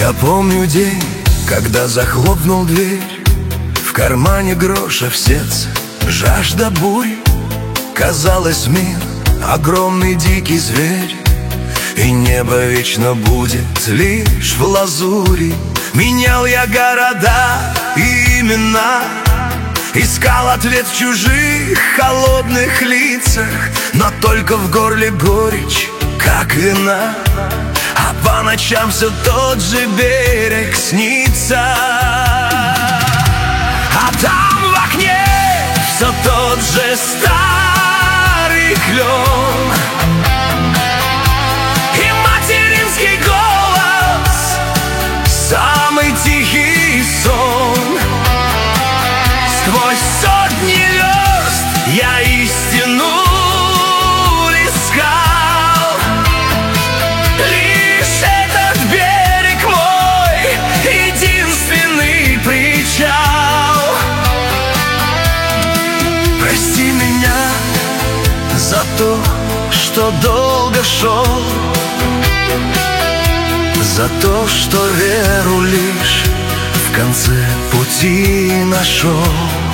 Я помню день, когда захлопнул дверь, в кармане гроша, в сердце жажда бурь. Казалось, мир огромный дикий зверь, и небо вечно будет лишь в лазури. Менял я города и имена, искал ответ в чужих холодных лицах, но только в горле горечь, как вина. А по ночам все тот же берег снится, а там в окне все тот же старый клен и материнский голос, самый тихий сон. Сквозь сотни верст я истину искал, лишь этот берег мой единственный причал. Прости меня за то, что долго шел, за то, что веру лишь в конце пути нашел.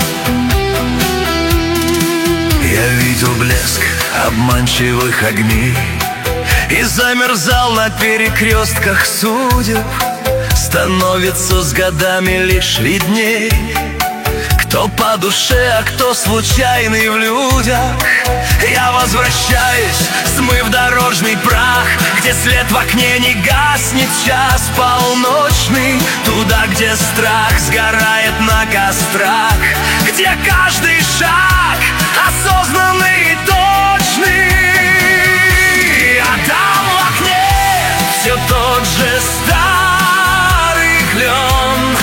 Я видел блеск обманчивых огней и замерзал на перекрестках судеб. Становится с годами лишь видней, кто по душе, а кто случайный в людях. Я возвращаюсь, смыв дорожный прах, где свет в окне не гаснет час полночный, туда, где страх сгорает на кострах, где каждый шаг осознанный и точный. А там в окне все тот же старый клен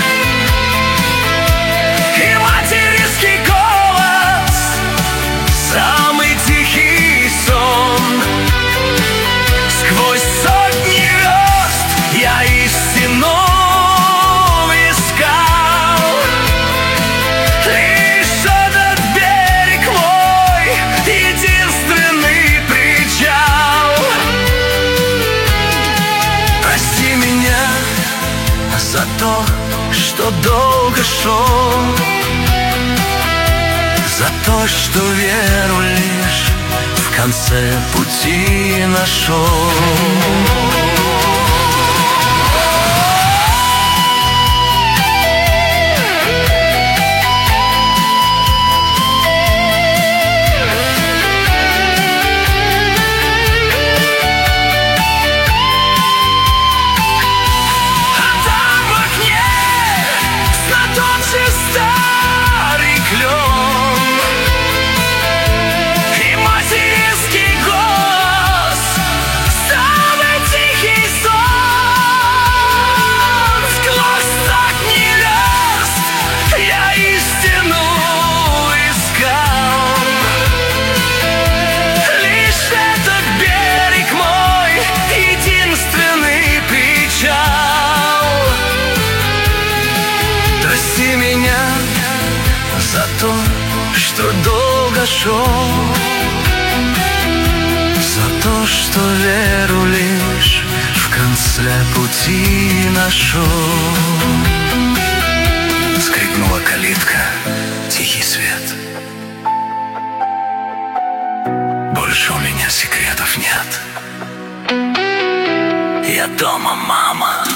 и материнский голос, самый тихий сон. Сквозь сотни верст я истину искал, лишь этот берег мой единственный причал. Прости меня за то, что долго шел, за то, что веру лишь в конце пути нашел. Прости меня за то, что долго шел, за то, что веру лишь в конце пути нашел. Скрипнула калитка, тихий свет. Больше у меня секретов нет. Я дома, мама.